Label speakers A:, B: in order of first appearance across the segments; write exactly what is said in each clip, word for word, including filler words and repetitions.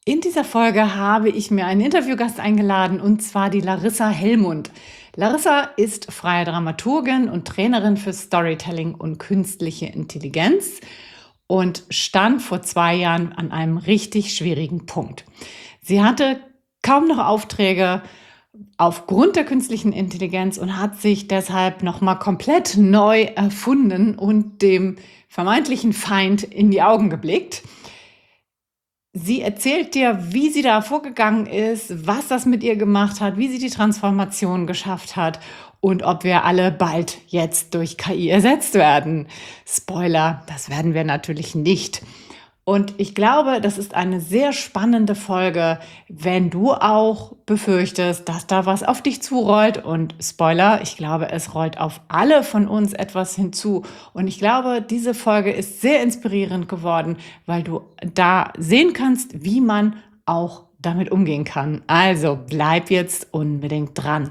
A: In dieser Folge habe ich mir einen Interviewgast eingeladen, und zwar die Larissa Hellmund. Larissa ist freie Dramaturgin und Trainerin für Storytelling und künstliche Intelligenz und stand vor zwei Jahren an einem richtig schwierigen Punkt. Sie hatte kaum noch Aufträge aufgrund der künstlichen Intelligenz und hat sich deshalb nochmal komplett neu erfunden und dem vermeintlichen Feind in die Augen geblickt. Sie erzählt dir, wie sie da vorgegangen ist, was das mit ihr gemacht hat, wie sie die Transformation geschafft hat und ob wir alle bald jetzt durch K I ersetzt werden. Spoiler, das werden wir natürlich nicht. Und ich glaube, das ist eine sehr spannende Folge, wenn du auch befürchtest, dass da was auf dich zurollt. Und Spoiler, ich glaube, es rollt auf alle von uns etwas hinzu. Und ich glaube, diese Folge ist sehr inspirierend geworden, weil du da sehen kannst, wie man auch damit umgehen kann. Also bleib jetzt unbedingt dran.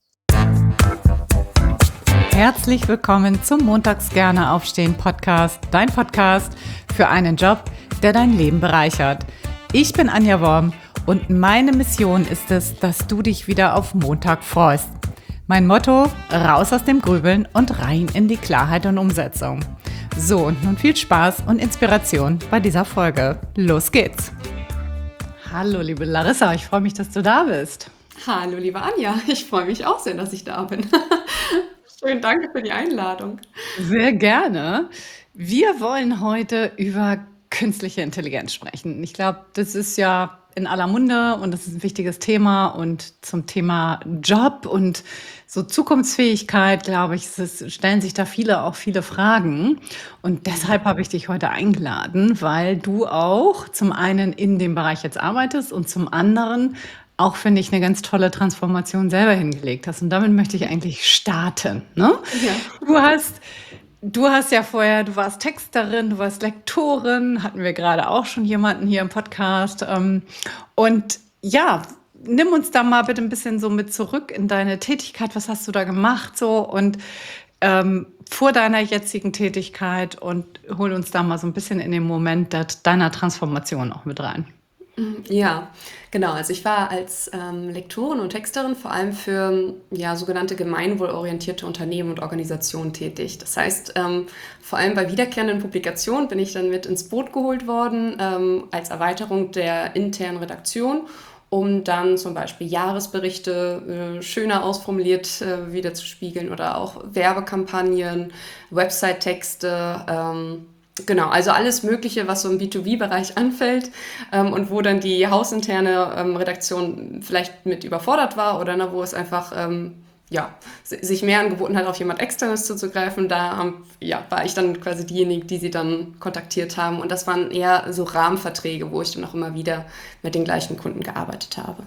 A: Herzlich willkommen zum Montags gerne aufstehen Podcast, dein Podcast für einen Job, der dein Leben bereichert. Ich bin Anja Worm und meine Mission ist es, dass du dich wieder auf Montag freust. Mein Motto: raus aus dem Grübeln und rein in die Klarheit und Umsetzung. So, und nun viel Spaß und Inspiration bei dieser Folge. Los geht's! Hallo liebe Larissa, ich freue mich, dass du da bist.
B: Hallo liebe Anja, ich freue mich auch sehr, dass ich da bin. Schön, danke für die Einladung.
A: Sehr gerne. Wir wollen heute über künstliche Intelligenz sprechen. Ich glaube, das ist ja in aller Munde und das ist ein wichtiges Thema. Und zum Thema Job und so Zukunftsfähigkeit, glaube ich, es stellen sich da viele auch viele Fragen. Und deshalb habe ich dich heute eingeladen, weil du auch zum einen in dem Bereich jetzt arbeitest und zum anderen auch, finde ich, eine ganz tolle Transformation selber hingelegt hast. Und damit möchte ich eigentlich starten. Ne?
B: Ja.
A: Du hast, du hast ja vorher, du warst Texterin, du warst Lektorin, hatten wir gerade auch schon jemanden hier im Podcast. Ähm, und ja, nimm uns da mal bitte ein bisschen so mit zurück in deine Tätigkeit. Was hast du da gemacht so und ähm, vor deiner jetzigen Tätigkeit und hol uns da mal so ein bisschen in den Moment der, deiner Transformation auch mit rein.
B: Ja, genau. Also ich war als ähm, Lektorin und Texterin vor allem für ja, sogenannte gemeinwohlorientierte Unternehmen und Organisationen tätig. Das heißt, ähm, vor allem bei wiederkehrenden Publikationen bin ich dann mit ins Boot geholt worden, ähm, als Erweiterung der internen Redaktion, um dann zum Beispiel Jahresberichte äh, schöner ausformuliert äh, wiederzuspiegeln oder auch Werbekampagnen, Website-Texte, ähm, genau, also alles Mögliche, was so im B zwei B-Bereich anfällt ähm, und wo dann die hausinterne ähm, Redaktion vielleicht mit überfordert war oder ne, wo es einfach ähm, ja, si- sich mehr angeboten hat, auf jemand Externes zuzugreifen. Da ähm, ja, war ich dann quasi diejenige, die sie dann kontaktiert haben. Und das waren eher so Rahmenverträge, wo ich dann auch immer wieder mit den gleichen Kunden gearbeitet habe.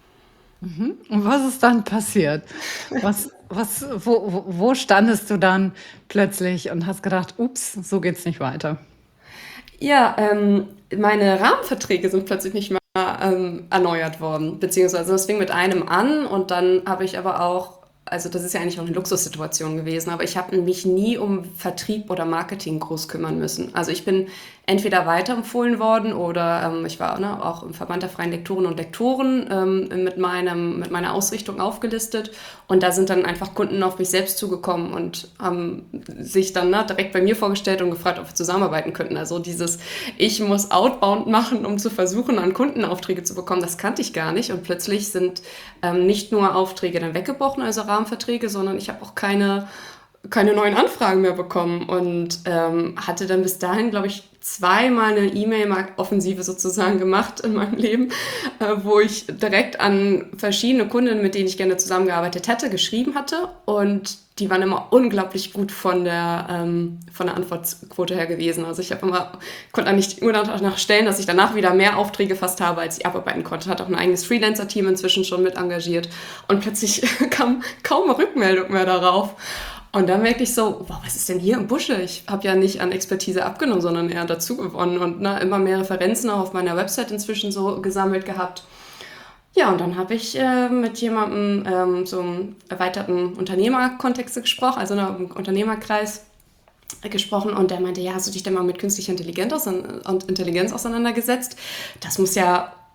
A: Und was ist dann passiert? Was, was, wo, wo wo standest du dann plötzlich und hast gedacht, ups, so geht's nicht weiter?
B: Ja, ähm, meine Rahmenverträge sind plötzlich nicht mehr ähm, erneuert worden, beziehungsweise es fing mit einem an und dann habe ich aber auch, also das ist ja eigentlich auch eine Luxussituation gewesen, aber ich habe mich nie um Vertrieb oder Marketing groß kümmern müssen. Also ich bin entweder weiterempfohlen worden oder ähm, ich war ne, auch im Verband der freien Lektoren und Lektoren ähm, mit, meinem, mit meiner Ausrichtung aufgelistet und da sind dann einfach Kunden auf mich selbst zugekommen und haben sich dann ne, direkt bei mir vorgestellt und gefragt, ob wir zusammenarbeiten könnten. Also dieses, ich muss Outbound machen, um zu versuchen, an Kundenaufträge zu bekommen, das kannte ich gar nicht und plötzlich sind ähm, nicht nur Aufträge dann weggebrochen, also Rahmenverträge, sondern ich habe auch keine keine neuen Anfragen mehr bekommen und ähm, hatte dann bis dahin, glaube ich, zweimal eine E-Mail-Offensive sozusagen gemacht in meinem Leben, äh, wo ich direkt an verschiedene Kunden, mit denen ich gerne zusammengearbeitet hätte, geschrieben hatte und die waren immer unglaublich gut von der, ähm, von der Antwortquote her gewesen. Also ich habe immer, konnte eigentlich nur danach stellen, dass ich danach wieder mehr Aufträge fast habe, als ich abarbeiten konnte. Hatte auch ein eigenes Freelancer-Team inzwischen schon mit engagiert und plötzlich kam kaum eine Rückmeldung mehr darauf. Und dann merkte ich so, wow, was ist denn hier im Busche? Ich habe ja nicht an Expertise abgenommen, sondern eher dazu gewonnen und ne, immer mehr Referenzen auch auf meiner Website inzwischen so gesammelt gehabt. Ja, und dann habe ich äh, mit jemandem ähm, so im erweiterten Unternehmerkontext gesprochen, also ne, im Unternehmerkreis gesprochen und der meinte, ja, hast du dich denn mal mit künstlicher Intelligenz, ausein- und Intelligenz auseinandergesetzt? Das muss ja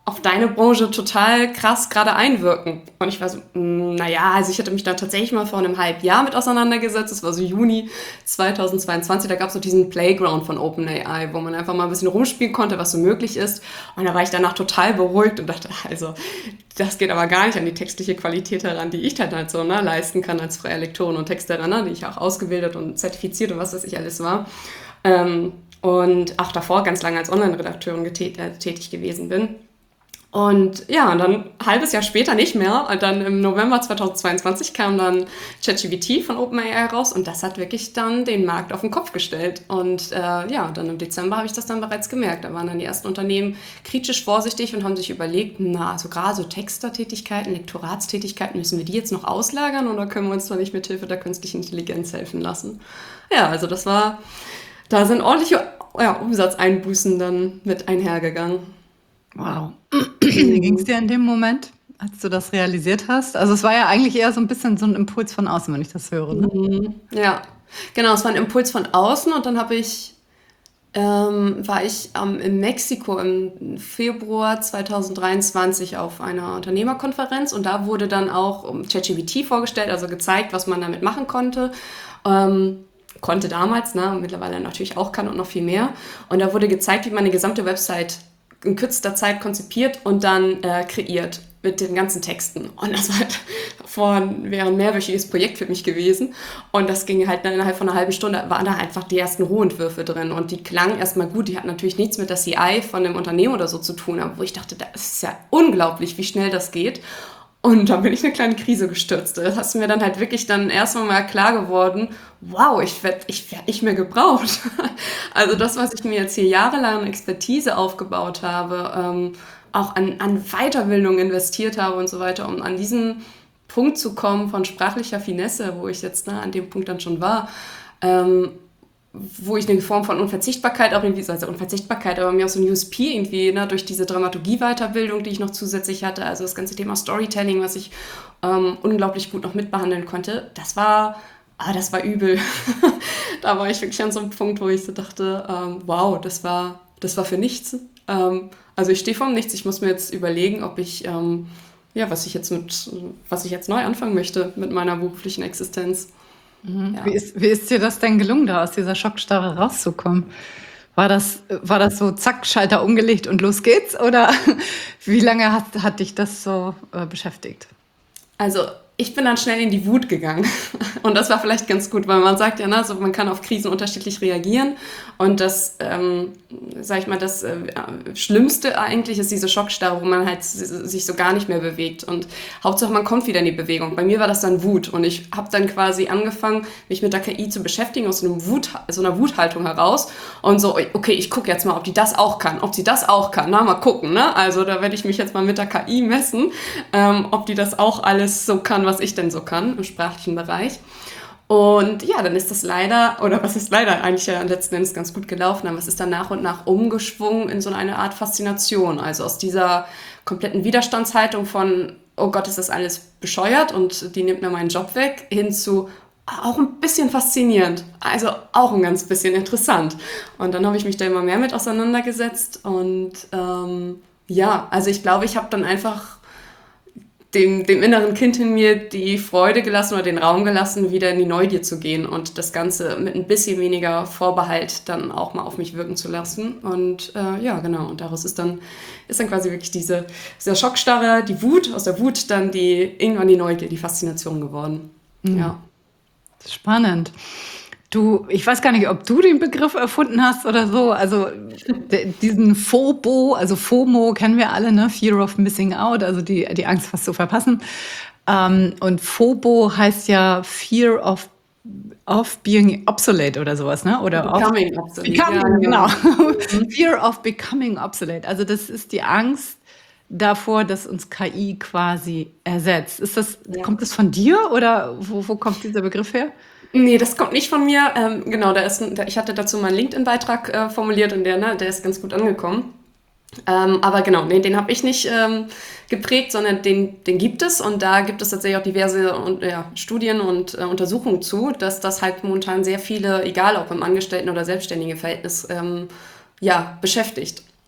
B: auf deine Branche total krass gerade einwirken. Und ich war so, mh, naja, also ich hatte mich da tatsächlich mal vor einem halben Jahr mit auseinandergesetzt. Das war so Juni zweitausendzweiundzwanzig. Da gab es so diesen Playground von OpenAI, wo man einfach mal ein bisschen rumspielen konnte, was so möglich ist. Und da war ich danach total beruhigt und dachte, also das geht aber gar nicht an die textliche Qualität heran, die ich dann halt so ne, leisten kann als freie Lektorin und Texterin, ne, die ich auch ausgebildet und zertifiziert und was weiß ich alles war. Ähm, und auch davor ganz lange als Online-Redakteurin getät- äh, tätig gewesen bin. Und ja, und dann ein halbes Jahr später nicht mehr. Und dann im November zweitausendzweiundzwanzig kam dann ChatGPT von OpenAI raus und das hat wirklich dann den Markt auf den Kopf gestellt. Und äh, ja, dann im Dezember habe ich das dann bereits gemerkt. Da waren dann die ersten Unternehmen kritisch vorsichtig und haben sich überlegt, na, also gerade so Textertätigkeiten, Lektoratstätigkeiten, müssen wir die jetzt noch auslagern oder können wir uns da nicht mit Hilfe der künstlichen Intelligenz helfen lassen? Ja, also das war, da sind ordentliche ja, Umsatzeinbußen dann mit einhergegangen.
A: Wow. Wie ging es dir in dem Moment, als du das realisiert hast? Also es war ja eigentlich eher so ein bisschen so ein Impuls von außen, wenn ich das höre, ne?
B: Mhm. Ja, genau, es war ein Impuls von außen und dann habe ich, ähm, war ich ähm, in Mexiko im Februar zweitausenddreiundzwanzig auf einer Unternehmerkonferenz und da wurde dann auch um ChatGPT vorgestellt, also gezeigt, was man damit machen konnte. Ähm, konnte damals, ne, und mittlerweile natürlich auch kann und noch viel mehr. Und da wurde gezeigt, wie man eine gesamte Website in kürzester Zeit konzipiert und dann äh, kreiert mit den ganzen Texten. Und das war halt vor, wäre ein mehrwöchiges Projekt für mich gewesen. Und das ging halt dann innerhalb von einer halben Stunde, waren da einfach die ersten Rohentwürfe drin. Und die klangen erstmal gut. Die hatten natürlich nichts mit der C I von dem Unternehmen oder so zu tun. Aber wo ich dachte, das ist ja unglaublich, wie schnell das geht. Und da bin ich in eine kleine Krise gestürzt. Das ist mir dann halt wirklich dann erstmal mal klar geworden, wow, ich werde ich werd nicht mehr gebraucht. Also das, was ich mir jetzt hier jahrelang an Expertise aufgebaut habe, ähm, auch an, an Weiterbildung investiert habe und so weiter, um an diesen Punkt zu kommen von sprachlicher Finesse, wo ich jetzt ne, an dem Punkt dann schon war, ähm, wo ich eine Form von Unverzichtbarkeit auch irgendwie, also Unverzichtbarkeit, aber mir auch so ein U S P irgendwie, ne, durch diese Dramaturgie-Weiterbildung, die ich noch zusätzlich hatte, also das ganze Thema Storytelling, was ich ähm, unglaublich gut noch mitbehandeln konnte, das war, ah, das war übel. Da war ich wirklich an so einem Punkt, wo ich so dachte, ähm, wow, das war, das war für nichts. Ähm, also ich stehe vor nichts, ich muss mir jetzt überlegen, ob ich, ähm, ja, was ich jetzt mit, was ich jetzt neu anfangen möchte mit meiner beruflichen Existenz.
A: Mhm. Wie
B: Ja.
A: ist, wie ist dir das denn gelungen, da aus dieser Schockstarre rauszukommen? War das, war das so, zack, Schalter umgelegt und los geht's? Oder wie lange hat, hat dich das so äh, beschäftigt?
B: Also ich bin dann schnell in die Wut gegangen und das war vielleicht ganz gut, weil man sagt ja, ne, also man kann auf Krisen unterschiedlich reagieren und das, ähm, sag ich mal, das äh, Schlimmste eigentlich ist diese Schockstarre, wo man halt s- sich so gar nicht mehr bewegt und Hauptsache man kommt wieder in die Bewegung. Bei mir war das dann Wut und ich habe dann quasi angefangen, mich mit der K I zu beschäftigen aus so, einem Wut, so einer Wuthaltung heraus und so, okay, ich gucke jetzt mal, ob die das auch kann, ob sie das auch kann, na, mal gucken, ne? Also da werde ich mich jetzt mal mit der K I messen, ähm, ob die das auch alles so kann, was ich denn so kann im sprachlichen Bereich. Und ja, dann ist das leider, oder was ist leider eigentlich ja letzten Endes ganz gut gelaufen, aber es ist dann nach und nach umgeschwungen in so eine Art Faszination. Also aus dieser kompletten Widerstandshaltung von, oh Gott, ist das alles bescheuert und die nimmt mir meinen Job weg, hin zu auch ein bisschen faszinierend, also auch ein ganz bisschen interessant. Und dann habe ich mich da immer mehr mit auseinandergesetzt und ähm, ja, also ich glaube, ich habe dann einfach dem, dem inneren Kind in mir die Freude gelassen oder den Raum gelassen, wieder in die Neugier zu gehen und das Ganze mit ein bisschen weniger Vorbehalt dann auch mal auf mich wirken zu lassen. Und äh, ja, genau, und daraus ist dann, ist dann quasi wirklich diese, diese Schockstarre, die Wut, aus der Wut dann die, irgendwann die Neugier, die Faszination geworden. Ja.
A: Spannend. Du, ich weiß gar nicht, ob du den Begriff erfunden hast oder so. Also de- diesen FOBO, also FOMO kennen wir alle, ne? Fear of Missing Out, also die, die Angst, was zu verpassen. Ähm, und FOBO heißt ja Fear of, of Being Obsolete oder sowas, ne? Oder of
B: Becoming obsolete, ja,
A: Becoming,
B: genau.
A: genau. Fear of Becoming Obsolete. Also das ist die Angst davor, dass uns K I quasi ersetzt. Ist das,
B: Ja.
A: kommt das von dir oder wo, wo kommt dieser Begriff her?
B: Nee, das kommt nicht von mir. Ähm, genau, da ist ein, da, ich hatte dazu mal einen LinkedIn-Beitrag äh, formuliert und der, ne, der ist ganz gut angekommen. Ähm, aber genau, nee, den habe ich nicht ähm, geprägt, sondern den, den gibt es und da gibt es tatsächlich auch diverse und, ja, Studien und äh, Untersuchungen zu, dass das halt momentan sehr viele, egal ob im Angestellten- oder selbstständigen Verhältnis, ähm, ja, beschäftigt.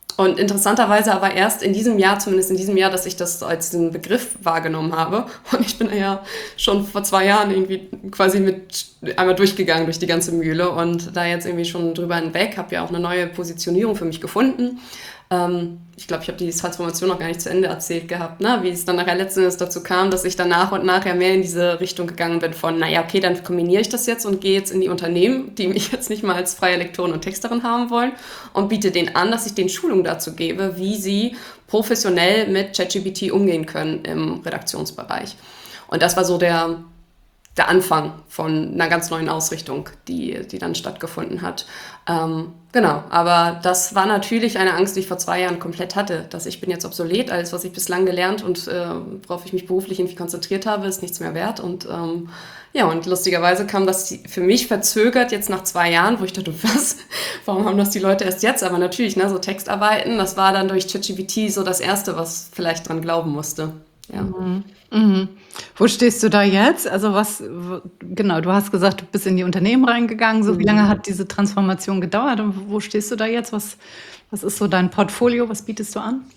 B: Und interessanterweise aber erst in diesem Jahr, zumindest in diesem Jahr, dass ich das als einen Begriff wahrgenommen habe. Und ich bin ja schon vor zwei Jahren irgendwie quasi mit einmal durchgegangen durch die ganze Mühle und da jetzt irgendwie schon drüber hinweg, habe ja auch eine neue Positionierung für mich gefunden. Ähm, ich glaube, ich habe die Transformation noch gar nicht zu Ende erzählt gehabt, ne? Wie es dann nachher letzten Endes dazu kam, dass ich dann nach und nach ja mehr in diese Richtung gegangen bin von, naja, okay, dann kombiniere ich das jetzt und gehe jetzt in die Unternehmen, die mich jetzt nicht mal als freie Lektorin und Texterin haben wollen und biete denen an, dass ich denen Schulung dazu gebe, wie sie professionell mit ChatGPT umgehen können im Redaktionsbereich. Und das war so der, der Anfang von einer ganz neuen Ausrichtung, die, die dann stattgefunden hat. Ähm, genau, aber das war natürlich eine Angst, die ich vor zwei Jahren komplett hatte, dass ich bin jetzt obsolet, alles, was ich bislang gelernt und äh, worauf ich mich beruflich irgendwie konzentriert habe, ist nichts mehr wert. Und ähm, ja, und lustigerweise kam das für mich verzögert jetzt nach zwei Jahren, wo ich dachte, was, warum haben das die Leute erst jetzt? Aber natürlich, ne, so Textarbeiten, das war dann durch ChatGPT so das Erste, was vielleicht dran glauben musste. Ja.
A: Mhm. Mhm. Wo stehst du da jetzt? Also was, w- genau, du hast gesagt, du bist in die Unternehmen reingegangen. So, wie lange hat diese Transformation gedauert und wo stehst du da jetzt? Was, was ist so dein Portfolio? Was bietest du an?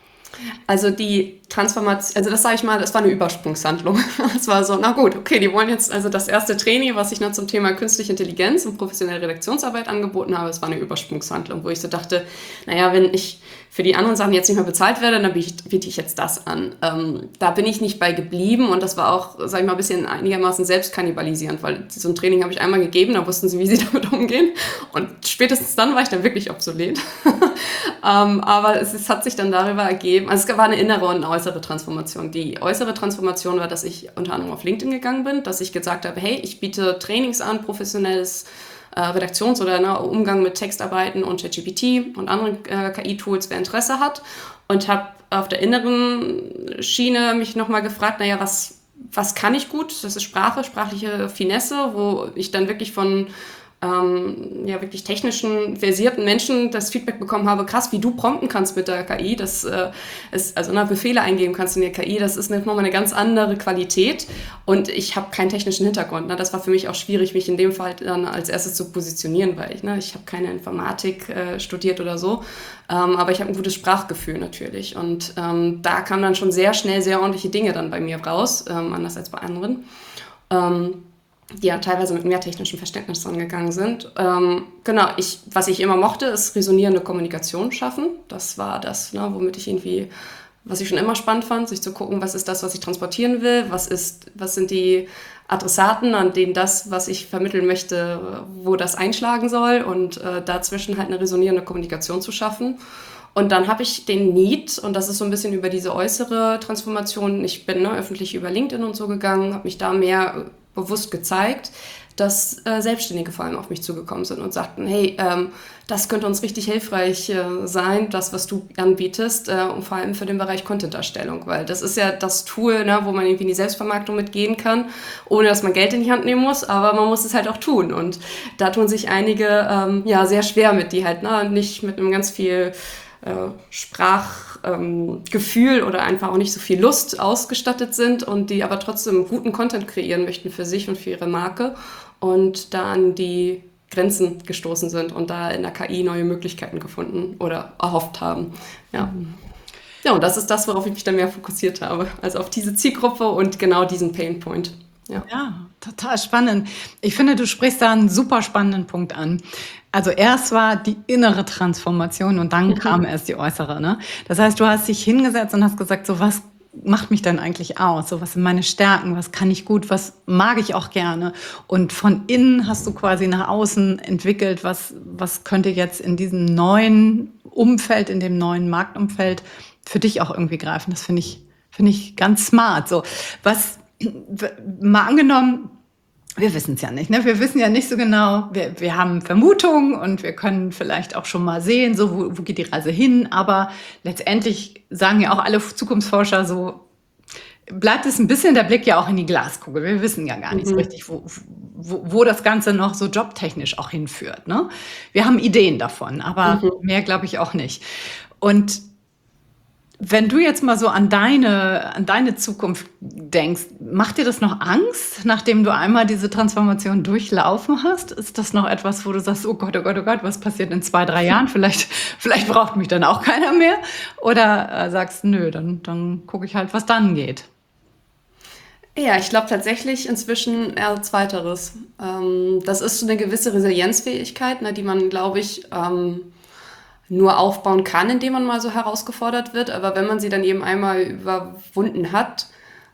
B: Also die Transformation, also das sage ich mal, das war eine Übersprungshandlung. Es war so, na gut, okay, die wollen jetzt, also das erste Training, was ich noch zum Thema künstliche Intelligenz und professionelle Redaktionsarbeit angeboten habe, das war eine Übersprungshandlung, wo ich so dachte, naja, wenn ich für die anderen Sachen jetzt nicht mehr bezahlt werde, dann biete ich, biete ich jetzt das an. Ähm, da bin ich nicht bei geblieben und das war auch, sag ich mal, ein bisschen einigermaßen selbstkannibalisierend, weil so ein Training habe ich einmal gegeben, da wussten sie, wie sie damit umgehen und spätestens dann war ich dann wirklich obsolet. ähm, aber es, es hat sich dann darüber ergeben, also es war eine innere und eine äußere Transformation. Die äußere Transformation war, dass ich unter anderem auf LinkedIn gegangen bin, dass ich gesagt habe, hey, ich biete Trainings an, professionelles äh, Redaktions- oder ne, Umgang mit Textarbeiten und ChatGPT und anderen äh, K I-Tools, wer Interesse hat. Und habe auf der inneren Schiene mich nochmal gefragt, naja, was, was kann ich gut? Das ist Sprache, sprachliche Finesse, wo ich dann wirklich von ähm, ja, wirklich technischen, versierten Menschen das Feedback bekommen habe, krass, wie du prompten kannst mit der K I, das äh, ist, also na, Befehle eingeben kannst in der K I, das ist nochmal eine ganz andere Qualität und ich habe keinen technischen Hintergrund. Ne? Das war für mich auch schwierig, mich in dem Fall dann als erstes zu positionieren, weil ich, ne, ich habe keine Informatik äh, studiert oder so, ähm, aber ich habe ein gutes Sprachgefühl natürlich und ähm, da kamen dann schon sehr schnell sehr ordentliche Dinge dann bei mir raus, ähm, anders als bei anderen. Ähm, die ja teilweise mit mehr technischem Verständnis rangegangen sind. Ähm, genau, ich, was ich immer mochte, ist resonierende Kommunikation schaffen. Das war das, ne, womit ich irgendwie, was ich schon immer spannend fand, sich zu gucken, was ist das, was ich transportieren will, was ist, was sind die Adressaten, an denen das, was ich vermitteln möchte, wo das einschlagen soll und äh, dazwischen halt eine resonierende Kommunikation zu schaffen. Und dann habe ich den Need, und das ist so ein bisschen über diese äußere Transformation, ich bin ne, öffentlich über LinkedIn und so gegangen, habe mich da mehr bewusst gezeigt, dass äh, Selbstständige vor allem auf mich zugekommen sind und sagten, hey, ähm, das könnte uns richtig hilfreich äh, sein, das, was du anbietest, äh, und vor allem für den Bereich Content-Erstellung, weil das ist ja das Tool, ne, wo man irgendwie in die Selbstvermarktung mitgehen kann, ohne dass man Geld in die Hand nehmen muss, aber man muss es halt auch tun und da tun sich einige ähm, ja sehr schwer mit, die halt ne, nicht mit einem ganz viel äh, Sprachgefühl ähm, oder einfach auch nicht so viel Lust ausgestattet sind und die aber trotzdem guten Content kreieren möchten für sich und für ihre Marke und da an die Grenzen gestoßen sind und da in der K I neue Möglichkeiten gefunden oder erhofft haben. Ja. Mhm. Ja, und das ist das, worauf ich mich dann mehr fokussiert habe. Also auf diese Zielgruppe und genau diesen Painpoint. Ja.
A: Ja, total spannend. Ich finde, du sprichst da einen super spannenden Punkt an. Also erst war die innere Transformation und dann kam erst die äußere. Ne? Das heißt, du hast dich hingesetzt und hast gesagt, so was macht mich denn eigentlich aus? So was sind meine Stärken? Was kann ich gut? Was mag ich auch gerne? Und von innen hast du quasi nach außen entwickelt, was, was könnte jetzt in diesem neuen Umfeld, in dem neuen Marktumfeld für dich auch irgendwie greifen? Das finde ich, finde ich ganz smart. So, was mal angenommen, wir wissen es ja nicht, ne? Wir wissen ja nicht so genau, wir, wir haben Vermutungen und wir können vielleicht auch schon mal sehen, so wo, wo geht die Reise hin, aber letztendlich sagen ja auch alle Zukunftsforscher so, bleibt es ein bisschen der Blick ja auch in die Glaskugel. Wir wissen ja gar nicht mhm. so richtig, wo, wo, wo das Ganze noch so jobtechnisch auch hinführt, ne? Wir haben Ideen davon, aber mhm. mehr glaube ich auch nicht. Und Wenn du jetzt mal so an deine, an deine Zukunft denkst, macht dir das noch Angst, nachdem du einmal diese Transformation durchlaufen hast? Ist das noch etwas, wo du sagst, oh Gott, oh Gott, oh Gott, was passiert in zwei, drei Jahren? Vielleicht, vielleicht braucht mich dann auch keiner mehr. Oder äh, sagst, nö, dann, dann gucke ich halt, was dann geht.
B: Ja, ich glaube tatsächlich inzwischen eher Zweiteres. Ähm, das ist so eine gewisse Resilienzfähigkeit, ne, die man, glaube ich, ähm, nur aufbauen kann, indem man mal so herausgefordert wird. Aber wenn man sie dann eben einmal überwunden hat,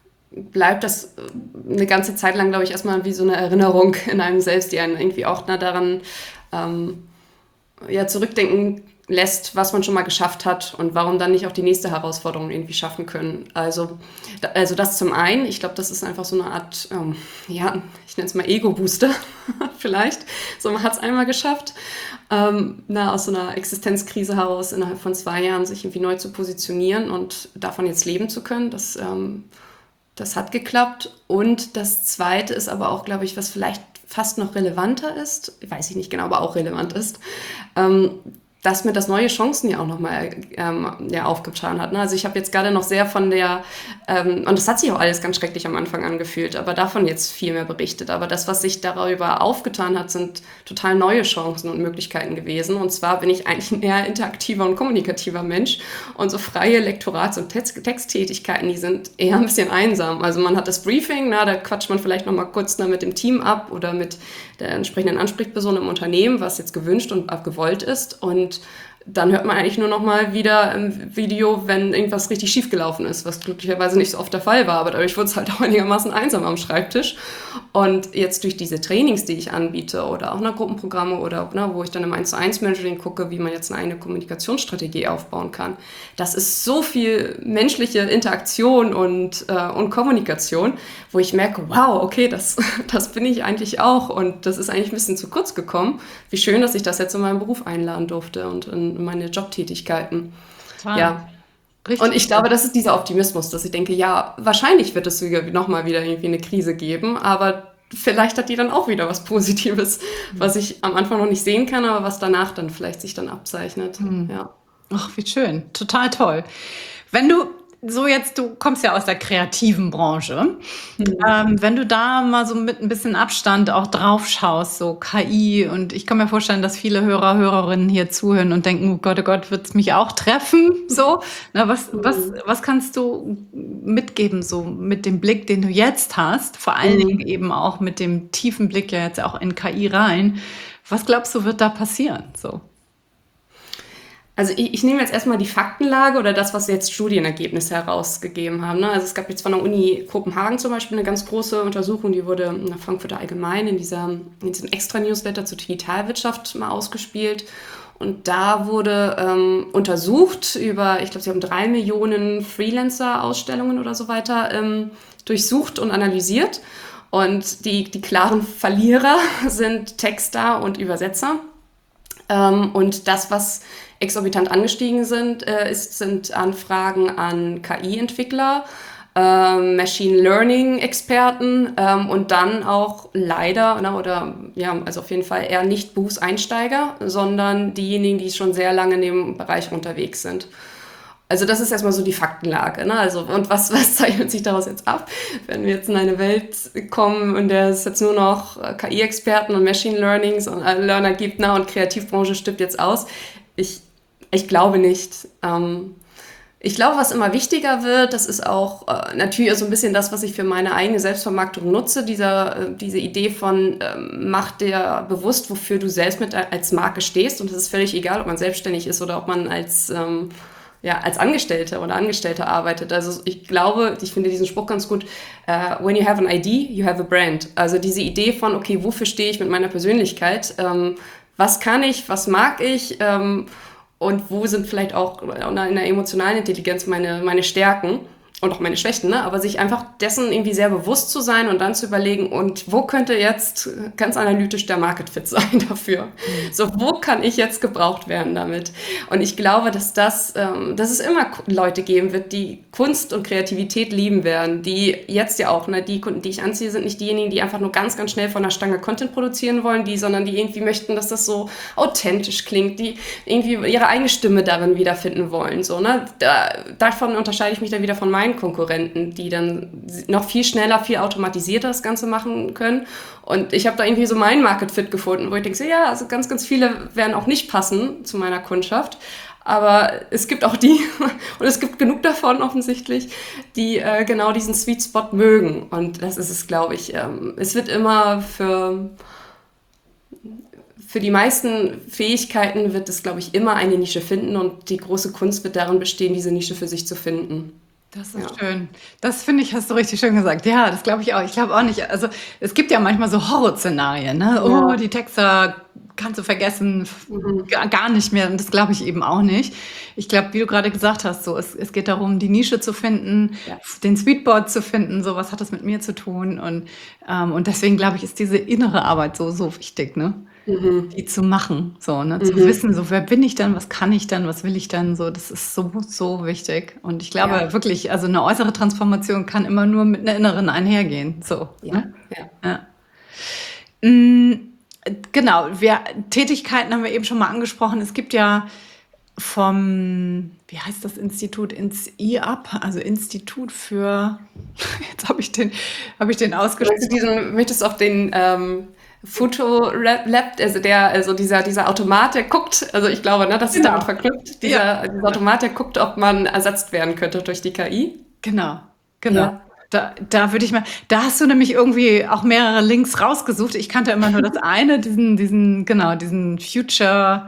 B: bleibt das äh, eine ganze Zeit lang, glaube ich, erstmal wie so eine Erinnerung in einem selbst, die einen irgendwie auch na, daran ähm, ja, zurückdenken lässt, was man schon mal geschafft hat und warum dann nicht auch die nächste Herausforderung irgendwie schaffen können. Also, da- also das zum einen, ich glaube, das ist einfach so eine Art, ähm, ja, ich nenne es mal Ego-Booster vielleicht. So, man hat es einmal geschafft, ähm, na, aus so einer Existenzkrise heraus innerhalb von zwei Jahren sich irgendwie neu zu positionieren und davon jetzt leben zu können. Das, ähm, das hat geklappt. Und das Zweite ist aber auch, glaube ich, was vielleicht fast noch relevanter ist, weiß ich nicht genau, aber auch relevant ist, ähm, dass mir das neue Chancen ja auch nochmal ähm, ja, aufgetan hat. Ne? Also ich habe jetzt gerade noch sehr von der, ähm, und das hat sich auch alles ganz schrecklich am Anfang angefühlt, aber davon jetzt viel mehr berichtet. Aber das, was sich darüber aufgetan hat, sind total neue Chancen und Möglichkeiten gewesen. Und zwar bin ich eigentlich ein eher interaktiver und kommunikativer Mensch. Und so freie Lektorats- und Text Texttätigkeiten, die sind eher ein bisschen einsam. Also man hat das Briefing, na, da quatscht man vielleicht nochmal kurz na, mit dem Team ab oder mit der entsprechenden Ansprechperson im Unternehmen, was jetzt gewünscht und auch gewollt ist. Und dann hört man eigentlich nur noch mal wieder im Video, wenn irgendwas richtig schief gelaufen ist, was glücklicherweise nicht so oft der Fall war, aber dadurch wurde es halt auch einigermaßen einsam am Schreibtisch. Und jetzt durch diese Trainings, die ich anbiete oder auch nach Gruppenprogramme oder na, wo ich dann im eins zu eins Mentoring gucke, wie man jetzt eine eigene Kommunikationsstrategie aufbauen kann, das ist so viel menschliche Interaktion und, äh, und Kommunikation, wo ich merke, wow, okay, das, das bin ich eigentlich auch und das ist eigentlich ein bisschen zu kurz gekommen. Wie schön, dass ich das jetzt in meinen Beruf einladen durfte und in meine Jobtätigkeiten.
A: Total.
B: Ja, und
A: Richtig
B: ich
A: gut.
B: glaube, das ist dieser Optimismus, dass ich denke, ja, wahrscheinlich wird es nochmal wieder irgendwie eine Krise geben, aber vielleicht hat die dann auch wieder was Positives, was ich am Anfang noch nicht sehen kann, aber was danach dann vielleicht sich dann abzeichnet. Ja.
A: Ach, wie schön. Total toll. Wenn du so jetzt, du kommst ja aus der kreativen Branche, ähm, wenn du da mal so mit ein bisschen Abstand auch drauf schaust, so K I, und ich kann mir vorstellen, dass viele Hörer, Hörerinnen hier zuhören und denken, oh Gott, oh Gott, wird es mich auch treffen? So, na, was, was,
B: Mhm.
A: was kannst du mitgeben, so mit dem Blick, den du jetzt hast, vor allen Dingen
B: Mhm.
A: eben auch mit dem tiefen Blick ja jetzt auch in K I rein? Was glaubst du, wird da passieren? So.
B: Also ich, ich nehme jetzt erstmal die Faktenlage oder das, was jetzt Studienergebnisse herausgegeben haben. Ne? Also es gab jetzt von der Uni Kopenhagen zum Beispiel eine ganz große Untersuchung, die wurde in der Frankfurter Allgemein in, dieser, in diesem Extra-Newsletter zur Digitalwirtschaft mal ausgespielt. Und da wurde ähm, untersucht über, ich glaube, sie haben drei Millionen Freelancer-Ausstellungen oder so weiter ähm, durchsucht und analysiert. Und die, die klaren Verlierer sind Texter und Übersetzer. Ähm, und das, was exorbitant angestiegen sind, äh, ist, sind Anfragen an K I-Entwickler, ähm, Machine Learning-Experten ähm, und dann auch leider, na, oder ja, also auf jeden Fall eher nicht Berufseinsteiger, sondern diejenigen, die schon sehr lange in dem Bereich unterwegs sind. Also das ist erstmal so die Faktenlage. Ne? Also, und was, was zeichnet sich daraus jetzt ab? Wenn wir jetzt in eine Welt kommen, in der es jetzt nur noch K I-Experten und Machine Learnings und äh, Learner gibt, ne? Und Kreativbranche stirbt jetzt aus. Ich, ich glaube nicht. Ähm, ich glaube, was immer wichtiger wird, das ist auch äh, natürlich so ein bisschen das, was ich für meine eigene Selbstvermarktung nutze, dieser, äh, diese Idee von ähm, mach dir bewusst, wofür du selbst mit als Marke stehst, und es ist völlig egal, ob man selbstständig ist oder ob man als, ähm, ja, als Angestellter oder Angestellter arbeitet. Also ich glaube, ich finde diesen Spruch ganz gut, uh, when you have an I D, you have a brand. Also diese Idee von, okay, wofür stehe ich mit meiner Persönlichkeit, ähm, was kann ich, was mag ich, ähm, und wo sind vielleicht auch in der emotionalen Intelligenz meine, meine Stärken. und auch meine Schwächen, ne? Aber sich einfach dessen irgendwie sehr bewusst zu sein und dann zu überlegen, und wo könnte jetzt ganz analytisch der Market Fit sein dafür? Mhm. So, wo kann ich jetzt gebraucht werden damit? Und ich glaube, dass das, ähm, dass es immer Leute geben wird, die Kunst und Kreativität lieben werden, die jetzt ja auch, ne, die Kunden, die ich anziehe, sind nicht diejenigen, die einfach nur ganz, ganz schnell von der Stange Content produzieren wollen, die, sondern die irgendwie möchten, dass das so authentisch klingt, die irgendwie ihre eigene Stimme darin wiederfinden wollen, so, ne? Da, davon unterscheide ich mich dann wieder von meinen Konkurrenten, die dann noch viel schneller, viel automatisierter das Ganze machen können. Und ich habe da irgendwie so meinen Market Fit gefunden, wo ich denke, so, ja, also ganz, ganz viele werden auch nicht passen zu meiner Kundschaft. Aber es gibt auch die, und es gibt genug davon offensichtlich, die äh, genau diesen Sweet Spot mögen. Und das ist es, glaube ich. Ähm, es wird immer für... Für die meisten Fähigkeiten wird es, glaube ich, immer eine Nische finden, und die große Kunst wird darin bestehen, diese Nische für sich zu finden.
A: Das ist ja schön. Das finde ich, hast du richtig schön gesagt. Ja, das glaube ich auch. Ich glaube auch nicht. Also es gibt ja manchmal so Horrorszenarien, ne? Oh,
B: Ja.
A: die Texter kannst du vergessen,
B: Mhm.
A: gar, gar nicht mehr. Und das glaube ich eben auch nicht. Ich glaube, wie du gerade gesagt hast, so es, es geht darum, die Nische zu finden,
B: Ja.
A: den Sweetspot zu finden. So, was hat das mit mir zu tun? Und, ähm, und deswegen glaube ich, ist diese innere Arbeit so, so wichtig, ne?
B: Mhm.
A: Die zu machen, so, ne? Zu
B: Mhm.
A: wissen, so, wer bin ich dann, was kann ich dann, was will ich dann, so, das ist so, so wichtig. Und ich glaube
B: Ja.
A: wirklich, also eine äußere Transformation kann immer nur mit einer inneren einhergehen, so,
B: Ja.
A: ne?
B: Ja.
A: Ja. Mm, Genau, wir, Tätigkeiten haben wir eben schon mal angesprochen. Es gibt ja vom, wie heißt das Institut, ins I A P, also Institut für, jetzt habe ich den, habe ich den
B: Meinst du
A: ausgesprochen.
B: diesen, möchtest du auf den ähm, Foto-Lab, also der, also dieser, dieser Automat, der guckt, also ich glaube, ne, das ist
A: Genau.
B: damit verknüpft, dieser,
A: Ja.
B: dieser Automat, der guckt, ob man ersetzt werden könnte durch die K I.
A: Genau, genau.
B: Ja.
A: Da, da würde ich mal, da hast du nämlich irgendwie auch mehrere Links rausgesucht. Ich kannte immer nur das eine, diesen, diesen, genau, diesen Future.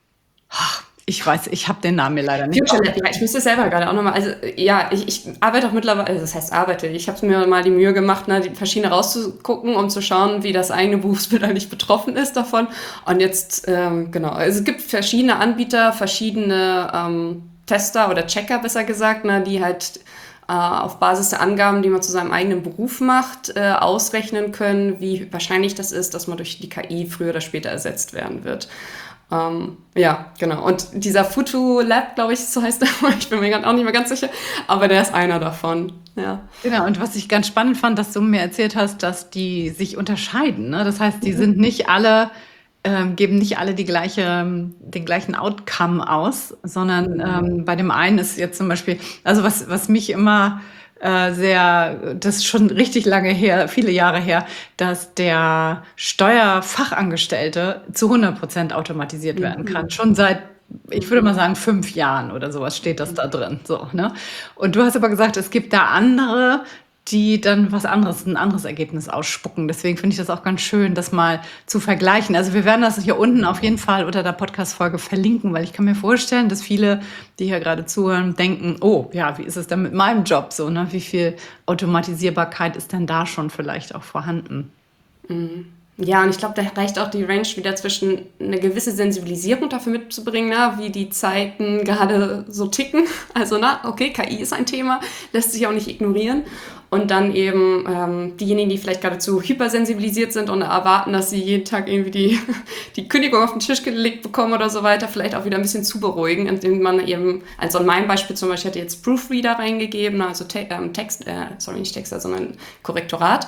A: Ach, ich weiß, ich habe den Namen mir leider nicht.
B: Future Lab, ja, ich müsste selber gerade auch nochmal, also ja, ich, ich arbeite auch mittlerweile, also das heißt arbeite, ich habe mir mal die Mühe gemacht, ne, die verschiedene rauszugucken, um zu schauen, wie das eigene Berufsbild eigentlich betroffen ist davon. Und jetzt, ähm, genau, also es gibt verschiedene Anbieter, verschiedene ähm, Tester oder Checker, besser gesagt, ne, die halt äh, auf Basis der Angaben, die man zu seinem eigenen Beruf macht, äh, ausrechnen können, wie wahrscheinlich das ist, dass man durch die K I früher oder später ersetzt werden wird. Ähm, ja, genau. Und dieser Futu Lab, glaube ich, so heißt der, ich bin mir gerade auch nicht mehr ganz sicher, aber der ist einer davon. Ja.
A: Genau, und was ich ganz spannend fand, dass du mir erzählt hast, dass die sich unterscheiden. Ne? Das heißt, die sind nicht alle, ähm, geben nicht alle die gleiche, den gleichen Outcome aus, sondern ähm, bei dem einen ist jetzt zum Beispiel, also was, was mich immer äh, sehr, das ist schon richtig lange her, viele Jahre her, dass der Steuerfachangestellte zu hundert Prozent automatisiert werden kann. Schon seit, ich würde mal sagen, fünf Jahren oder sowas steht das da drin. So, ne? Und du hast aber gesagt, es gibt da andere, die dann was anderes, ein anderes Ergebnis ausspucken. Deswegen finde ich das auch ganz schön, das mal zu vergleichen. Also wir werden das hier unten auf jeden Fall unter der Podcast-Folge verlinken, weil ich kann mir vorstellen, dass viele, die hier gerade zuhören, denken, oh, ja, wie ist es denn mit meinem Job so, ne? Wie viel Automatisierbarkeit ist denn da schon vielleicht auch vorhanden?
B: Mhm. Ja, und ich glaube, da reicht auch die Range wieder zwischen eine gewisse Sensibilisierung dafür mitzubringen, na, wie die Zeiten gerade so ticken. Also, na, okay, K I ist ein Thema, lässt sich auch nicht ignorieren. Und dann eben ähm, diejenigen, die vielleicht geradezu hypersensibilisiert sind und erwarten, dass sie jeden Tag irgendwie die, die Kündigung auf den Tisch gelegt bekommen oder so weiter, vielleicht auch wieder ein bisschen zu beruhigen, indem man eben, also in meinem Beispiel zum Beispiel, hätte jetzt Proofreader reingegeben, also Te ähm, Text, äh, sorry, nicht Texter, sondern Korrektorat.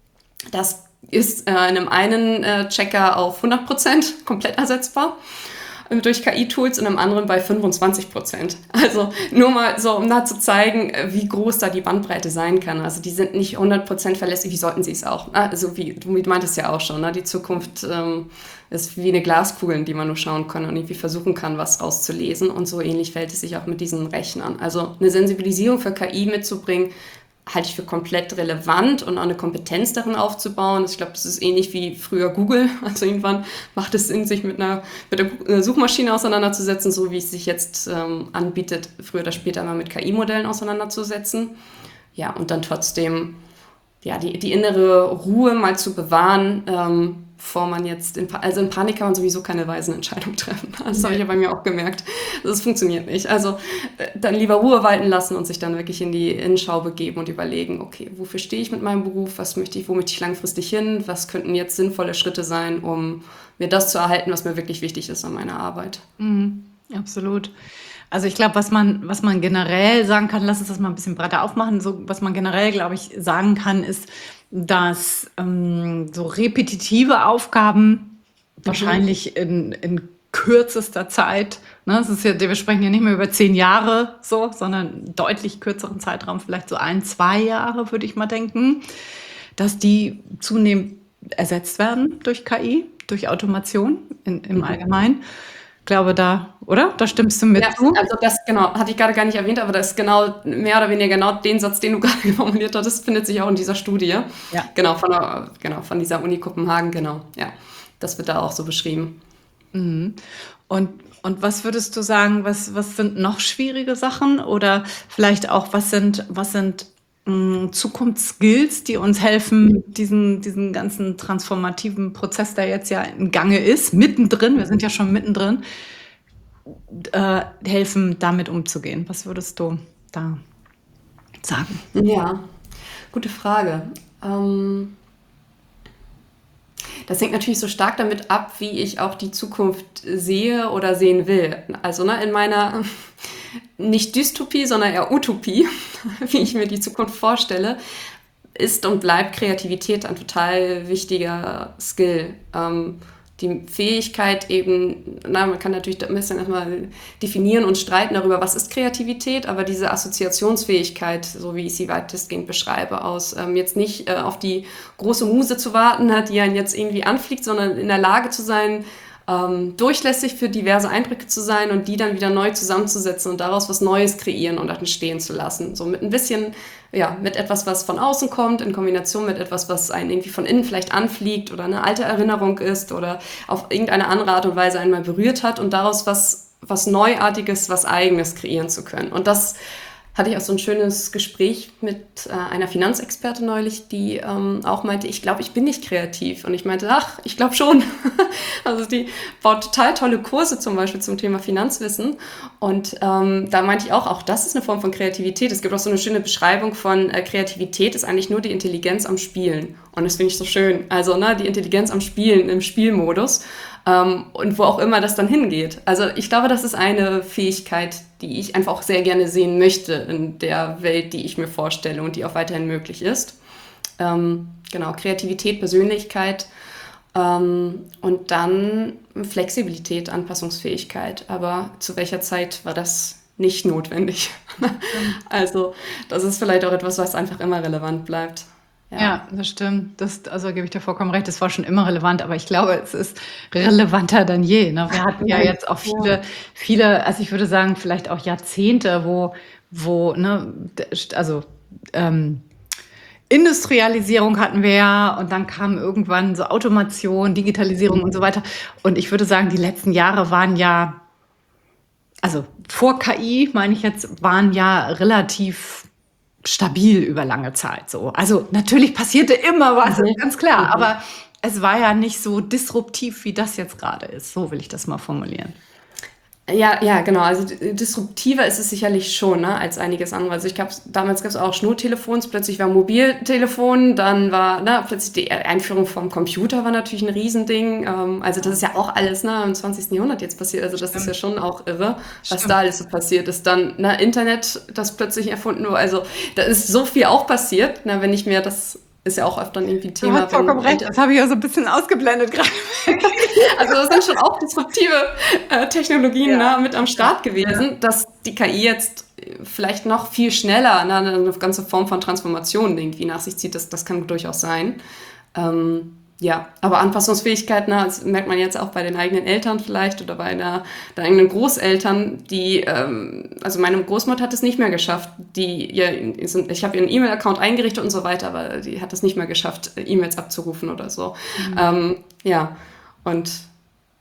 B: Das ist äh, in einem einen äh, Checker auf hundert Prozent komplett ersetzbar äh, durch K I-Tools und im anderen bei fünfundzwanzig Prozent. Also nur mal so, um da zu zeigen, äh, wie groß da die Bandbreite sein kann. Also die sind nicht hundert Prozent verlässlich, wie sollten sie es auch. Also wie du meintest ja auch schon, ne? Die Zukunft ähm, ist wie eine Glaskugel, in die man nur schauen kann und irgendwie versuchen kann, was rauszulesen. Und so ähnlich verhält es sich auch mit diesen Rechnern. Also eine Sensibilisierung für K I mitzubringen, halte ich für komplett relevant und auch eine Kompetenz darin aufzubauen. Ich glaube, das ist ähnlich wie früher Google. Also irgendwann macht es Sinn, sich mit einer, mit der Suchmaschine auseinanderzusetzen, so wie es sich jetzt ähm, anbietet, früher oder später mal mit K I-Modellen auseinanderzusetzen. Ja, und dann trotzdem ja, die, die innere Ruhe mal zu bewahren, ähm, bevor man jetzt, in, Pa- also in Panik kann man sowieso keine weisen Entscheidungen treffen. Das habe ich ja bei mir auch gemerkt. Das funktioniert nicht. Also äh, dann lieber Ruhe walten lassen und sich dann wirklich in die Innenschau begeben und überlegen, okay, wofür stehe ich mit meinem Beruf, was möchte ich, wo möchte ich langfristig hin, was könnten jetzt sinnvolle Schritte sein, um mir das zu erhalten, was mir wirklich wichtig ist an meiner Arbeit.
A: Mhm, absolut. Also ich glaube, was man, was man generell sagen kann, lass uns das mal ein bisschen breiter aufmachen, so, was man generell, glaube ich, sagen kann, ist, dass ähm, so repetitive Aufgaben wahrscheinlich in, in kürzester Zeit, ne, es ist ja, wir sprechen ja nicht mehr über zehn Jahre so, sondern deutlich kürzeren Zeitraum, vielleicht so ein, zwei Jahre, würde ich mal denken, dass die zunehmend ersetzt werden durch K I, durch Automation in, im Allgemeinen. Ich glaube, da, oder? Da stimmst du mir
B: Ja,
A: zu?
B: also das genau, hatte ich gerade gar nicht erwähnt, aber das ist genau, mehr oder weniger genau den Satz, den du gerade formuliert hattest, findet sich auch in dieser Studie.
A: Ja.
B: Genau, von, der, genau, von dieser Uni Kopenhagen, genau, ja. Das wird da auch so beschrieben.
A: Mhm. Und, und was würdest du sagen, was, was sind noch schwierige Sachen? Oder vielleicht auch, was sind, was sind mh, Zukunftsskills, die uns helfen, diesen, diesen ganzen transformativen Prozess, der jetzt ja im Gange ist, mittendrin, wir sind ja schon mittendrin, äh, helfen, damit umzugehen? Was würdest du da sagen?
B: Ja, gute Frage. Ähm, das hängt natürlich so stark damit ab, wie ich auch die Zukunft sehe oder sehen will. Also ne, in meiner nicht Dystopie, sondern eher Utopie, wie ich mir die Zukunft vorstelle, ist und bleibt Kreativität ein total wichtiger Skill. Ähm, die Fähigkeit eben, na, man kann natürlich ein bisschen erstmal definieren und streiten darüber, was ist Kreativität, aber diese Assoziationsfähigkeit, so wie ich sie weitestgehend beschreibe, aus ähm, jetzt nicht äh, auf die große Muse zu warten, die einen jetzt irgendwie anfliegt, sondern in der Lage zu sein, ähm, durchlässig für diverse Eindrücke zu sein und die dann wieder neu zusammenzusetzen und daraus was Neues kreieren und entstehen zu lassen. So mit ein bisschen, ja, mit etwas, was von außen kommt, in Kombination mit etwas, was einen irgendwie von innen vielleicht anfliegt oder eine alte Erinnerung ist oder auf irgendeine andere Art und Weise einmal berührt hat und daraus was, was Neuartiges, was Eigenes kreieren zu können. Und das hatte ich auch so ein schönes Gespräch mit äh, einer Finanzexpertin neulich, die ähm, auch meinte, ich glaube, ich bin nicht kreativ. Und ich meinte, ach, ich glaube schon. Also die baut total tolle Kurse zum Beispiel zum Thema Finanzwissen. Und ähm, da meinte ich auch, auch das ist eine Form von Kreativität. Es gibt auch so eine schöne Beschreibung von äh, Kreativität ist eigentlich nur die Intelligenz am Spielen. Und das finde ich so schön. Also ne, die Intelligenz am Spielen, im Spielmodus. Ähm, und wo auch immer das dann hingeht. Also ich glaube, das ist eine Fähigkeit, die ich einfach auch sehr gerne sehen möchte in der Welt, die ich mir vorstelle und die auch weiterhin möglich ist. Ähm, genau, Kreativität, Persönlichkeit ähm, und dann Flexibilität, Anpassungsfähigkeit. Aber zu welcher Zeit war das nicht notwendig? Also das ist vielleicht auch etwas, was einfach immer relevant bleibt. Ja.
A: Ja, das stimmt. Das, also gebe ich dir vollkommen recht, das war schon immer relevant, aber ich glaube, es ist relevanter denn je. Ne? Wir hatten ja jetzt auch viele, viele, also ich würde sagen, vielleicht auch Jahrzehnte, wo, wo, ne, also ähm, Industrialisierung hatten wir ja und dann kam irgendwann so Automation, Digitalisierung und so weiter. Und ich würde sagen, die letzten Jahre waren ja, also vor K I, meine ich jetzt, waren ja relativ stabil über lange Zeit so. Also natürlich passierte immer was,
B: Mhm.
A: ganz klar,
B: Mhm.
A: aber es war ja nicht so disruptiv, wie das jetzt gerade ist. So will ich das mal formulieren.
B: Ja, ja, genau. Also d- disruptiver ist es sicherlich schon, ne, als einiges andere. Also ich glaube, damals gab es auch Schnurtelefons, plötzlich war Mobiltelefon, dann war ne, plötzlich die Einführung vom Computer war natürlich ein Riesending. Ähm, also das ist ja auch alles ne, im zwanzigsten Jahrhundert jetzt passiert. Also das ist ja schon auch irre, was
A: Stimmt.
B: da alles so passiert ist. Dann ne, Internet, das plötzlich erfunden wurde. Also da ist so viel auch passiert. Na, wenn ich mir das ist ja auch öfter irgendwie ein
A: Du
B: Thema,
A: hast vollkommen
B: wenn
A: recht, das habe ich ja so ein bisschen ausgeblendet gerade.
B: also das sind schon auch disruptive äh, Technologien
A: Ja.
B: ne, mit am Start gewesen, dass die K I jetzt äh, vielleicht noch viel schneller ne, eine ganze Form von Transformation irgendwie nach sich zieht. Das, das kann durchaus sein. Ähm, ja, aber Anpassungsfähigkeit, ne, das merkt man jetzt auch bei den eigenen Eltern vielleicht oder bei der, der eigenen Großeltern, die, ähm, also meine Großmutter hat es nicht mehr geschafft. Die, ja, ich habe ihren E-Mail-Account eingerichtet und so weiter, aber die hat es nicht mehr geschafft, E-Mails abzurufen oder so. Ähm, ja, und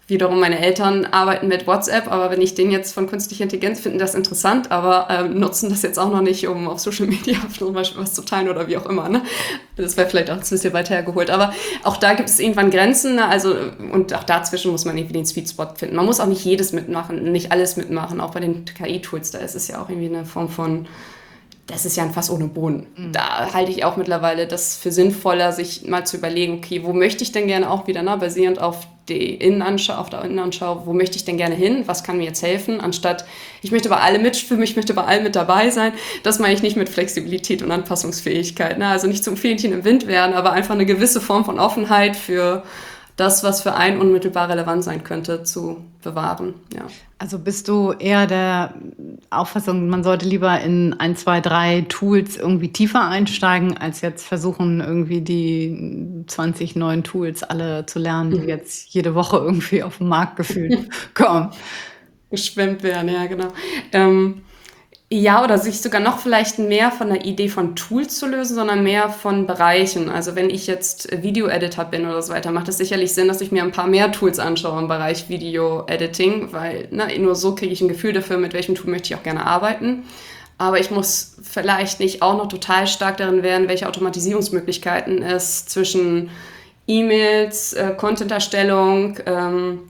B: wiederum meine Eltern arbeiten mit WhatsApp, aber wenn ich den jetzt von künstlicher Intelligenz finden das interessant, aber ähm, nutzen das jetzt auch noch nicht, um auf Social Media zum Beispiel was zu teilen oder wie auch immer. Ne? Das wäre vielleicht auch ein bisschen weiter hergeholt. Aber auch da gibt es irgendwann Grenzen. Ne? Also, und auch dazwischen muss man irgendwie den Sweet Spot finden. Man muss auch nicht jedes mitmachen, nicht alles mitmachen. Auch bei den K I-Tools, da ist es ja auch irgendwie eine Form von, das ist ja ein Fass ohne Boden. Mhm. Da halte ich auch mittlerweile das für sinnvoller, sich mal zu überlegen, okay, wo möchte ich denn gerne auch wieder, ne, basierend auf die Innenanschau, auf der Innenanschau, wo möchte ich denn gerne hin, was kann mir jetzt helfen, anstatt, ich möchte bei allem mitschwimmen, ich möchte bei allem mit dabei sein. Das meine ich nicht mit Flexibilität und Anpassungsfähigkeit. Ne? Also nicht zum Fähnchen im Wind werden, aber einfach eine gewisse Form von Offenheit für das, was für einen unmittelbar relevant sein könnte, zu bewahren. Ja.
A: Also bist du eher der Auffassung, man sollte lieber in ein, zwei, drei Tools irgendwie tiefer einsteigen, als jetzt versuchen, irgendwie die zwanzig neuen Tools alle zu lernen, die jetzt jede Woche irgendwie auf den Markt gefühlt kommen?
B: Geschwemmt werden, ja, genau. Ähm, ja, oder sich sogar noch vielleicht mehr von der Idee von Tools zu lösen, sondern mehr von Bereichen. Also wenn ich jetzt Video-Editor bin oder so weiter, macht es sicherlich Sinn, dass ich mir ein paar mehr Tools anschaue im Bereich Video-Editing, weil ne, nur so kriege ich ein Gefühl dafür, mit welchem Tool möchte ich auch gerne arbeiten. Aber ich muss vielleicht nicht auch noch total stark darin werden, welche Automatisierungsmöglichkeiten es zwischen E-Mails, äh, Content-Erstellung, ähm,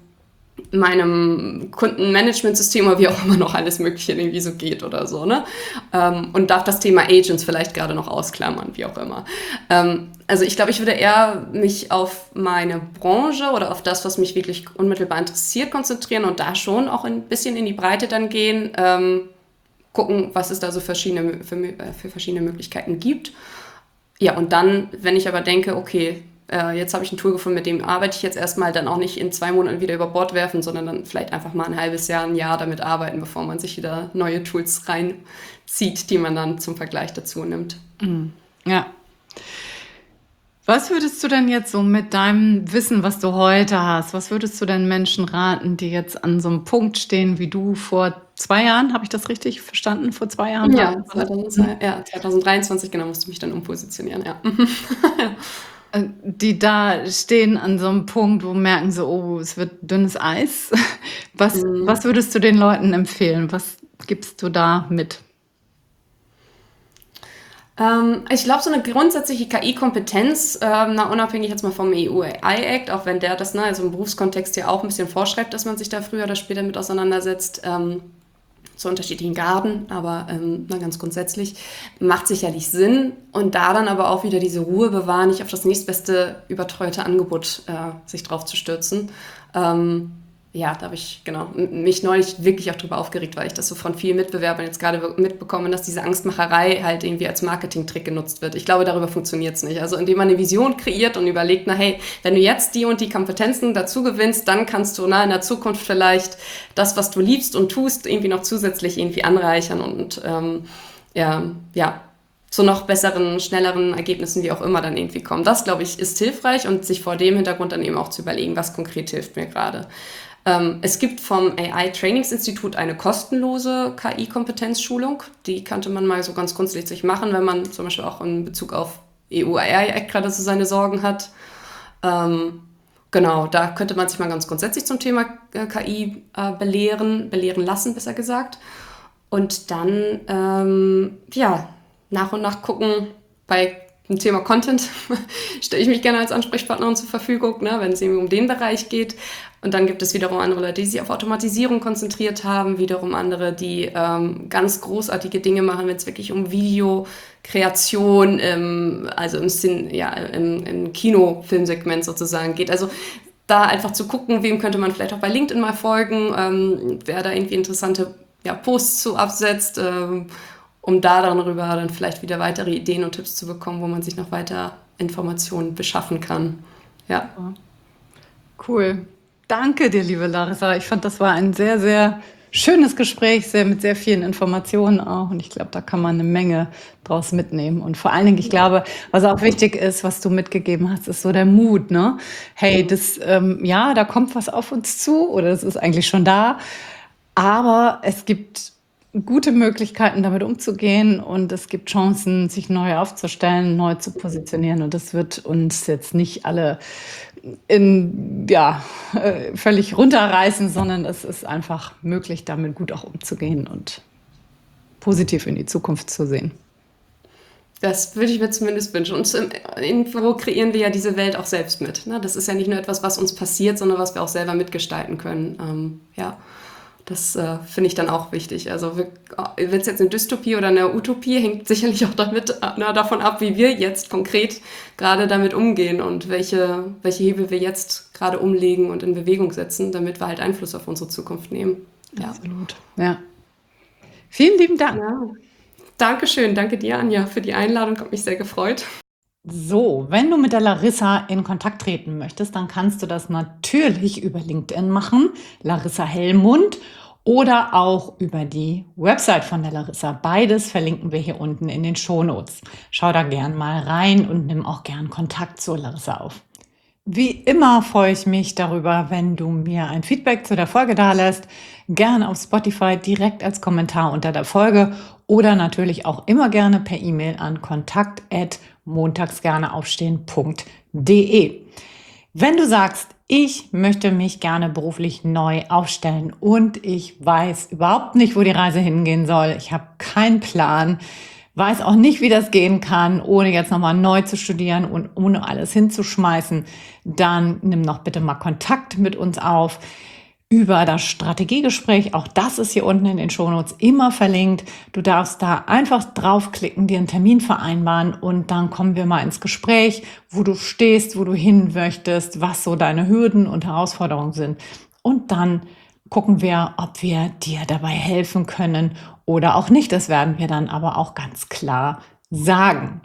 B: meinem Kundenmanagementsystem oder wie auch immer noch alles Mögliche irgendwie so geht oder so, ne? Ähm, und darf das Thema Agents vielleicht gerade noch ausklammern, wie auch immer. Ähm, also ich glaube, ich würde eher mich auf meine Branche oder auf das, was mich wirklich unmittelbar interessiert, konzentrieren und da schon auch ein bisschen in die Breite dann gehen, ähm, gucken, was es da so verschiedene, für, für verschiedene Möglichkeiten gibt. Ja, und dann, wenn ich aber denke, okay, jetzt habe ich ein Tool gefunden, mit dem arbeite ich jetzt erstmal, dann auch nicht in zwei Monaten wieder über Bord werfen, sondern dann vielleicht einfach mal ein halbes Jahr, ein Jahr damit arbeiten, bevor man sich wieder neue Tools reinzieht, die man dann zum Vergleich dazu nimmt.
A: Ja. Was würdest du denn jetzt so mit deinem Wissen, was du heute hast, was würdest du denn Menschen raten, die jetzt an so einem Punkt stehen wie du vor zwei Jahren? Habe ich das richtig verstanden? Vor zwei Jahren?
B: Ja, zweitausendzwei, ja zwanzig dreiundzwanzig, genau, musste ich mich dann umpositionieren, ja.
A: Die da stehen an so einem Punkt, wo merken so, oh, es wird dünnes Eis. Was,
B: Mhm.
A: was würdest du den Leuten empfehlen? Was gibst du da mit?
B: Ähm, ich glaube, so eine grundsätzliche K I-Kompetenz, ähm, na, unabhängig jetzt mal vom E U A I-Act, auch wenn der das ne, also im Berufskontext ja auch ein bisschen vorschreibt, dass man sich da früher oder später mit auseinandersetzt, ähm, zu unterschiedlichen Graden, aber ähm, na, ganz grundsätzlich macht sicherlich Sinn und da dann aber auch wieder diese Ruhe bewahren, nicht auf das nächstbeste überteuerte Angebot äh, sich drauf zu stürzen. Ähm, ja, da habe ich genau mich neulich wirklich auch drüber aufgeregt, weil ich das so von vielen Mitbewerbern jetzt gerade mitbekomme, dass diese Angstmacherei halt irgendwie als Marketingtrick genutzt wird. Ich glaube, darüber funktioniert es nicht. Also indem man eine Vision kreiert und überlegt, na hey, wenn du jetzt die und die Kompetenzen dazu gewinnst, dann kannst du na, in der Zukunft vielleicht das, was du liebst und tust, irgendwie noch zusätzlich irgendwie anreichern und ähm, ja, ja, zu noch besseren, schnelleren Ergebnissen, wie auch immer, dann irgendwie kommen. Das, glaube ich, ist hilfreich und sich vor dem Hintergrund dann eben auch zu überlegen, was konkret hilft mir gerade. Ähm, es gibt vom A I-Trainingsinstitut eine kostenlose K I-Kompetenzschulung. Die könnte man mal so ganz grundsätzlich machen, wenn man zum Beispiel auch in Bezug auf E U A I-Act gerade so seine Sorgen hat. Ähm, genau, da könnte man sich mal ganz grundsätzlich zum Thema äh, K I äh, belehren, belehren lassen, besser gesagt. Und dann, ähm, ja, nach und nach gucken, bei dem Thema Content stelle ich mich gerne als Ansprechpartnerin zur Verfügung, ne, wenn es eben um den Bereich geht. Und dann gibt es wiederum andere Leute, die sich auf Automatisierung konzentriert haben, wiederum andere, die ähm, ganz großartige Dinge machen, wenn es wirklich um Videokreation, ähm, also im, Sinn, ja, im, im Kinofilmsegment sozusagen geht. Also da einfach zu gucken, wem könnte man vielleicht auch bei LinkedIn mal folgen, ähm, wer da irgendwie interessante ja, Posts zu absetzt, ähm, um da darüber dann vielleicht wieder weitere Ideen und Tipps zu bekommen, wo man sich noch weiter Informationen beschaffen kann. Ja.
A: Cool. Danke dir, liebe Larissa. Ich fand, das war ein sehr, sehr schönes Gespräch, sehr, mit sehr vielen Informationen auch. Und ich glaube, da kann man eine Menge draus mitnehmen. Und vor allen Dingen, ich glaube, was auch wichtig ist, was du mitgegeben hast, ist so der Mut, ne? Hey, das, ähm, ja, da kommt was auf uns zu oder es ist eigentlich schon da. Aber es gibt gute Möglichkeiten, damit umzugehen und es gibt Chancen, sich neu aufzustellen, neu zu positionieren und das wird uns jetzt nicht alle in, ja, äh, völlig runterreißen, sondern es ist einfach möglich, damit gut auch umzugehen und positiv in die Zukunft zu sehen.
B: Das würde ich mir zumindest wünschen. Und zum- irgendwo kreieren wir ja diese Welt auch selbst mit. Ne? Das ist ja nicht nur etwas, was uns passiert, sondern was wir auch selber mitgestalten können. Ähm, ja, das äh, finde ich dann auch wichtig. Also wird es jetzt eine Dystopie oder eine Utopie, hängt sicherlich auch damit, na, davon ab, wie wir jetzt konkret gerade damit umgehen und welche, welche Hebel wir jetzt gerade umlegen und in Bewegung setzen, damit wir halt Einfluss auf unsere Zukunft nehmen. Ja.
A: Absolut. Ja. Vielen lieben Dank.
B: Ja. Dankeschön, danke dir, Anja, für die Einladung, hat mich sehr gefreut.
A: So, wenn du mit der Larissa in Kontakt treten möchtest, dann kannst du das natürlich über LinkedIn machen, Larissa Hellmund, oder auch über die Website von der Larissa. Beides verlinken wir hier unten in den Shownotes. Schau da gern mal rein und nimm auch gern Kontakt zu Larissa auf. Wie immer freue ich mich darüber, wenn du mir ein Feedback zu der Folge dalässt. Gerne auf Spotify direkt als Kommentar unter der Folge oder natürlich auch immer gerne per E-Mail an kontakt at montagsgerneaufstehen punkt de. Wenn du sagst, ich möchte mich gerne beruflich neu aufstellen und ich weiß überhaupt nicht, wo die Reise hingehen soll, ich habe keinen Plan, weiß auch nicht, wie das gehen kann, ohne jetzt nochmal neu zu studieren und ohne alles hinzuschmeißen, dann nimm noch bitte mal Kontakt mit uns auf über das Strategiegespräch. Auch das ist hier unten in den Shownotes immer verlinkt. Du darfst da einfach draufklicken, dir einen Termin vereinbaren und dann kommen wir mal ins Gespräch, wo du stehst, wo du hin möchtest, was so deine Hürden und Herausforderungen sind. Und dann gucken wir, ob wir dir dabei helfen können oder auch nicht. Das werden wir dann aber auch ganz klar sagen.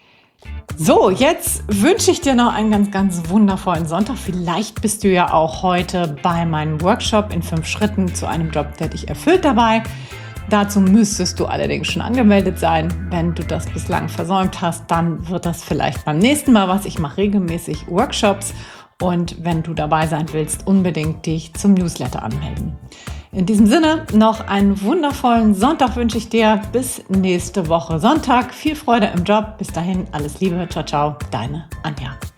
A: So, jetzt wünsche ich dir noch einen ganz, ganz wundervollen Sonntag. Vielleicht bist du ja auch heute bei meinem Workshop in fünf Schritten zu einem Job, der dich erfüllt dabei. Dazu müsstest du allerdings schon angemeldet sein. Wenn du das bislang versäumt hast, dann wird das vielleicht beim nächsten Mal was. Ich mache regelmäßig Workshops und wenn du dabei sein willst, unbedingt dich zum Newsletter anmelden. In diesem Sinne noch einen wundervollen Sonntag wünsche ich dir. Bis nächste Woche Sonntag. Viel Freude im Job. Bis dahin alles Liebe. Ciao, ciao. Deine Anja.